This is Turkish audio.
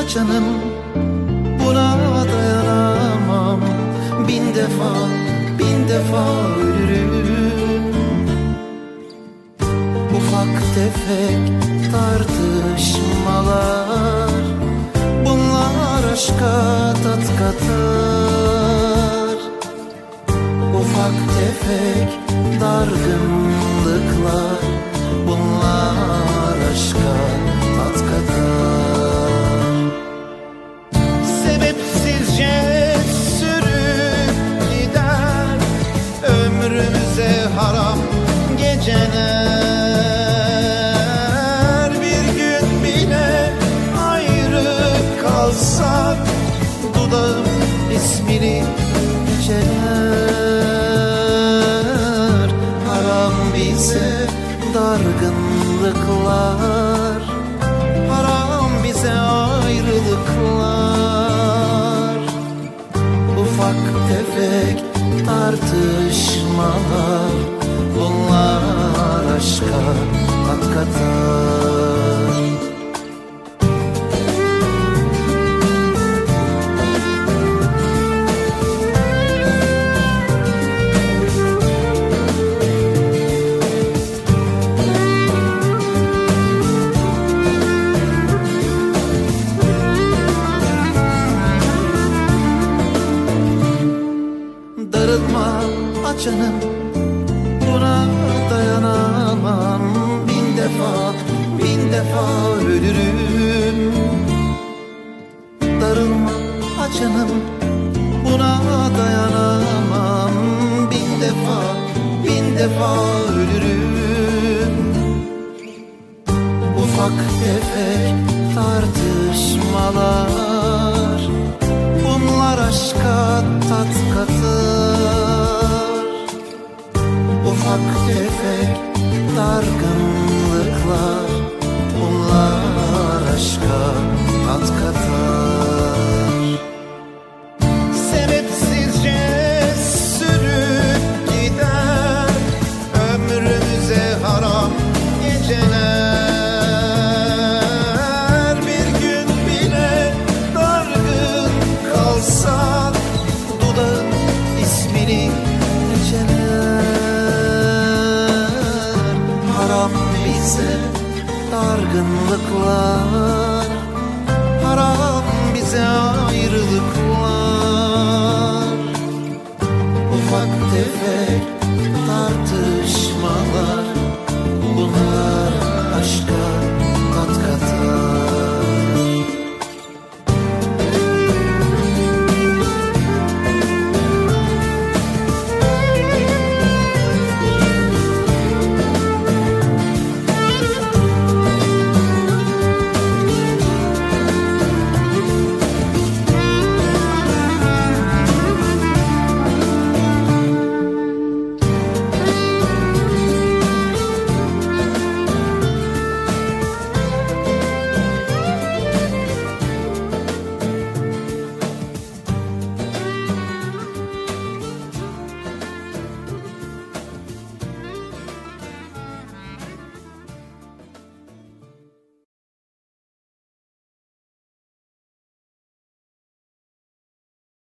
açanım, buna dayanamam. Bin defa, bin defa ölürüm. Ufak tefek tartışmalar, bunlar aşka tat katar. Ufak tefek dargınlıklar, bunlar aşka tat katar. Sebepsizce sürüp gider ömrümüze haram geceler. Bir gün bile ayrı kalsak, dudağım ismini çeler. Haram bize dargınlıklar, haram bize ayrılıklar. Ufak tefek tartışmalar, bunlar aşka tat katar. Darılma açanım, buna dayanamam. Bin defa, bin defa ölürüm. Darılma açanım, buna dayanamam. Bin defa, bin defa ölürüm. Ufak tefek tartışmalar, bunlar aşka tat katar. Ufak tefek dargınlıklar, bunlar aşka tat katar. Sebepsizce sürüp gider ömrümüze haram geceler. Bir gün bile dargın kalsak, dudağın ismini çeler. Haram bize dargınlıklar, haram bize ayrılıklar. Ufak tefek